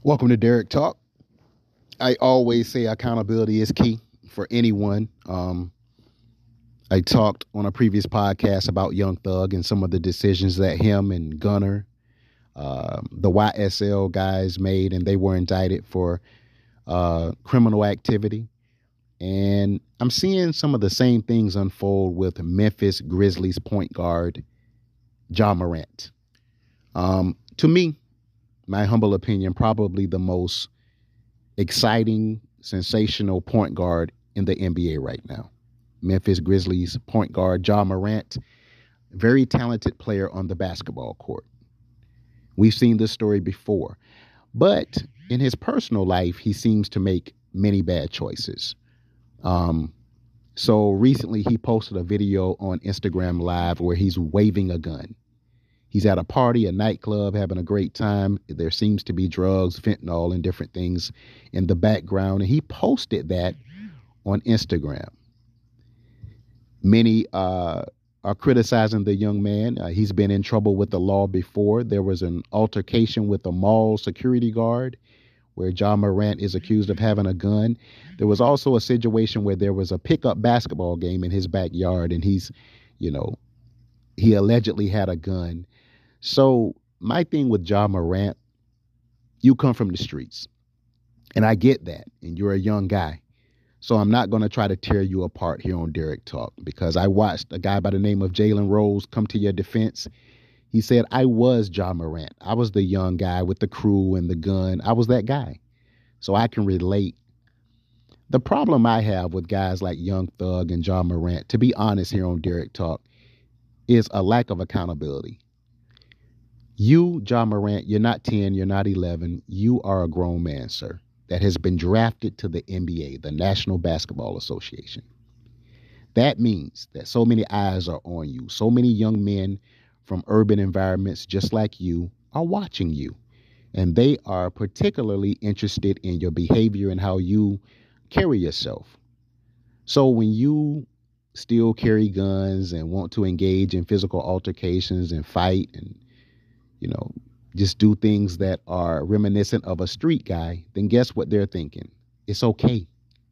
Welcome to Derek Talk. I always say accountability is key for anyone. I talked on a previous podcast about Young Thug and some of the decisions that him and Gunner, the YSL guys made, and they were indicted for criminal activity. And I'm seeing some of the same things unfold with Memphis Grizzlies point guard Ja Morant. To me, my humble opinion, probably the most exciting, sensational point guard in the NBA right now. Memphis Grizzlies point guard Ja Morant, very talented player on the basketball court. We've seen this story before, but in his personal life, he seems to make many bad choices. So recently, he posted a video on Instagram Live where he's waving a gun. He's at a party, a nightclub, having a great time. There seems to be drugs, fentanyl, and different things in the background. And he posted that on Instagram. Many are criticizing the young man. He's been in trouble with the law before. There was an altercation with a mall security guard where Ja Morant is accused of having a gun. There was also a situation where there was a pickup basketball game in his backyard, and he allegedly had a gun. So my thing with Ja Morant, you come from the streets, and I get that, and you're a young guy. So I'm not going to try to tear you apart here on Derek Talk, because I watched a guy by the name of Jalen Rose come to your defense. He said, I was Ja Morant. I was the young guy with the crew and the gun. I was that guy. So I can relate. The problem I have with guys like Young Thug and Ja Morant, to be honest here on Derek Talk, is a lack of accountability. You, Ja Morant, you're not 10, you're not 11. You are a grown man, sir, that has been drafted to the NBA, the National Basketball Association. That means that so many eyes are on you. So many young men from urban environments just like you are watching you. And they are particularly interested in your behavior and how you carry yourself. So when you still carry guns and want to engage in physical altercations and fight and just do things that are reminiscent of a street guy, then guess what they're thinking? It's okay.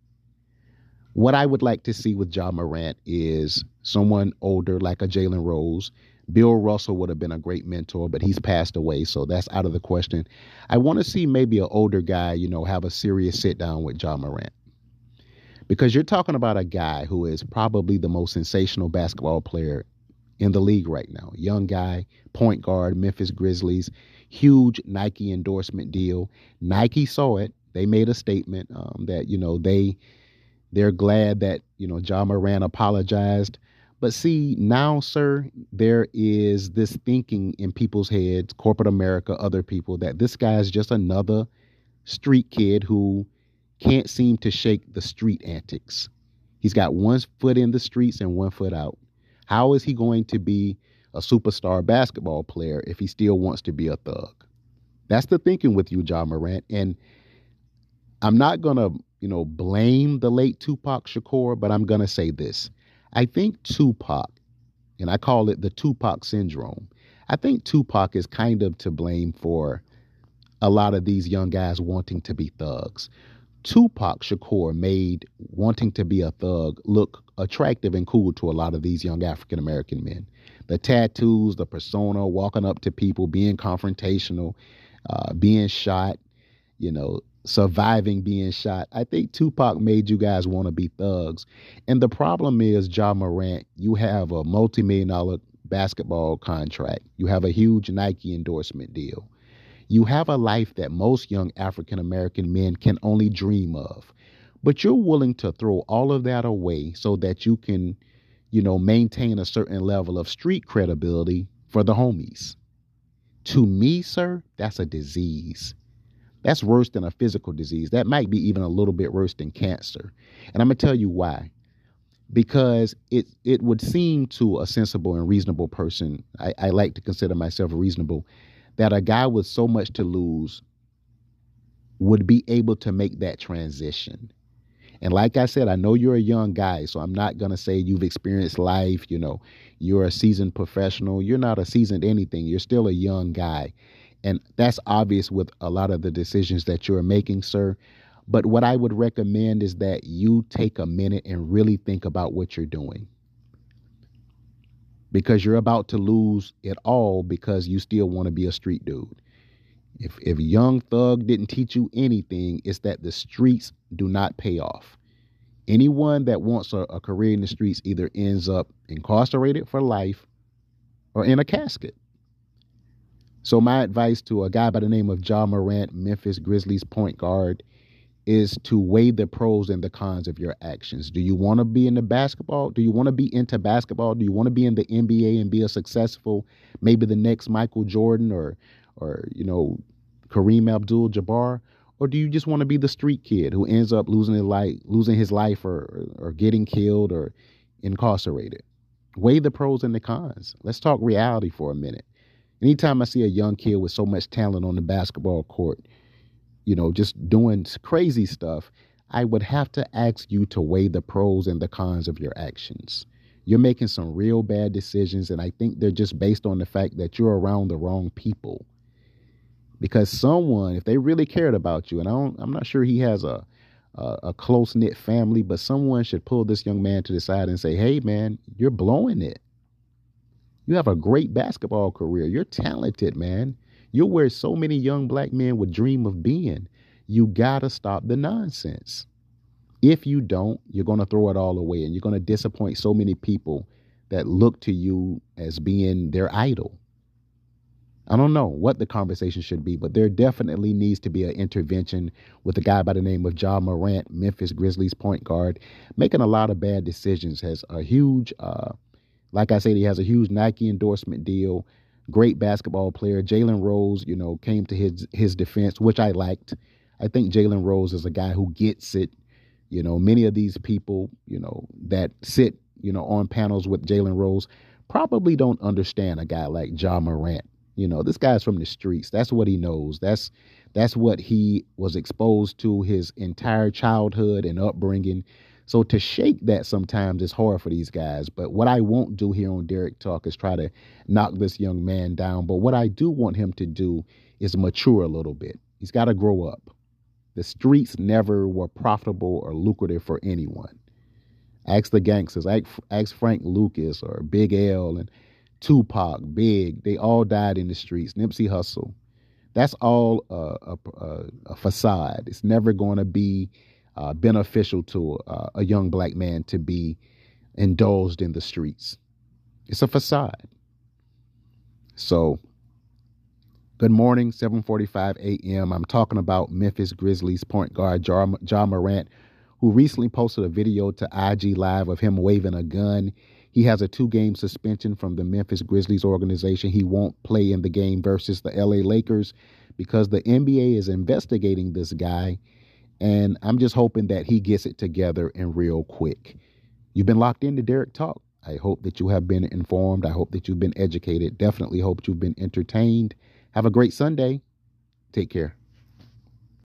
What I would like to see with Ja Morant is someone older like a Jalen Rose. Bill Russell would have been a great mentor, but he's passed away, so that's out of the question. I want to see maybe an older guy, have a serious sit down with Ja Morant. Because you're talking about a guy who is probably the most sensational basketball player in the league right now. Young guy, point guard, Memphis Grizzlies, huge Nike endorsement deal. Nike saw it. They made a statement that, they're glad that, Ja Morant apologized. But see, now, sir, there is this thinking in people's heads, corporate America, other people, that this guy is just another street kid who can't seem to shake the street antics. He's got one foot in the streets and one foot out. How is he going to be a superstar basketball player if he still wants to be a thug? That's the thinking with you, Ja Morant. And I'm not going to, blame the late Tupac Shakur, but I'm going to say this. I think Tupac, and I call it the Tupac syndrome, I think Tupac is kind of to blame for a lot of these young guys wanting to be thugs. Tupac Shakur made wanting to be a thug look attractive and cool to a lot of these young African American men. The tattoos, the persona, walking up to people, being confrontational, being shot, surviving being shot. I think Tupac made you guys want to be thugs. And the problem is, Ja Morant, you have a multi-million-dollar basketball contract. You have a huge Nike endorsement deal. You have a life that most young African American men can only dream of. But you're willing to throw all of that away so that you can, maintain a certain level of street credibility for the homies. To me, sir, that's a disease. That's worse than a physical disease. That might be even a little bit worse than cancer. And I'm going to tell you why. Because it would seem to a sensible and reasonable person, I like to consider myself reasonable, that a guy with so much to lose would be able to make that transition. And like I said, I know you're a young guy, so I'm not going to say you've experienced life, you're a seasoned professional. You're not a seasoned anything. You're still a young guy. And that's obvious with a lot of the decisions that you're making, sir. But what I would recommend is that you take a minute and really think about what you're doing, because you're about to lose it all because you still want to be a street dude. If Young Thug didn't teach you anything, it's that the streets do not pay off. Anyone that wants a career in the streets either ends up incarcerated for life or in a casket. So my advice to a guy by the name of Ja Morant, Memphis Grizzlies point guard, is to weigh the pros and the cons of your actions. Do you want to be in the basketball? Do you want to be into basketball? Do you want to be in the NBA and be a successful, maybe the next Michael Jordan or Kareem Abdul-Jabbar? Or do you just want to be the street kid who ends up losing his life or getting killed or incarcerated? Weigh the pros and the cons. Let's talk reality for a minute. Anytime I see a young kid with so much talent on the basketball court, just doing crazy stuff, I would have to ask you to weigh the pros and the cons of your actions. You're making some real bad decisions, and I think they're just based on the fact that you're around the wrong people. Because someone, if they really cared about you, and I'm not sure he has a close-knit family, but someone should pull this young man to the side and say, hey, man, you're blowing it. You have a great basketball career. You're talented, man. You're where so many young black men would dream of being. You got to stop the nonsense. If you don't, you're going to throw it all away, and you're going to disappoint so many people that look to you as being their idol. I don't know what the conversation should be, but there definitely needs to be an intervention with a guy by the name of Ja Morant, Memphis Grizzlies point guard, making a lot of bad decisions. Has a huge, like I said, he has a huge Nike endorsement deal. Great basketball player. Jalen Rose, came to his defense, which I liked. I think Jalen Rose is a guy who gets it. Many of these people, that sit, on panels with Jalen Rose probably don't understand a guy like Ja Morant. This guy's from the streets. That's what he knows. That's what he was exposed to his entire childhood and upbringing. So to shake that sometimes is hard for these guys. But what I won't do here on Derek Talk is try to knock this young man down. But what I do want him to do is mature a little bit. He's got to grow up. The streets never were profitable or lucrative for anyone. Ask the gangsters. Ask Frank Lucas or Big L and Tupac, Big. They all died in the streets. Nipsey Hussle. That's all a facade. It's never going to be beneficial to a young black man to be indulged in the streets. It's a facade. So, good morning, 7:45 a.m. I'm talking about Memphis Grizzlies point guard Ja Morant, who recently posted a video to IG Live of him waving a gun. He has a 2-game suspension from the Memphis Grizzlies organization. He won't play in the game versus the LA Lakers because the NBA is investigating this guy. And I'm just hoping that he gets it together and real quick. You've been locked into Derek Talk. I hope that you have been informed. I hope that you've been educated. Definitely hope you've been entertained. Have a great Sunday. Take care.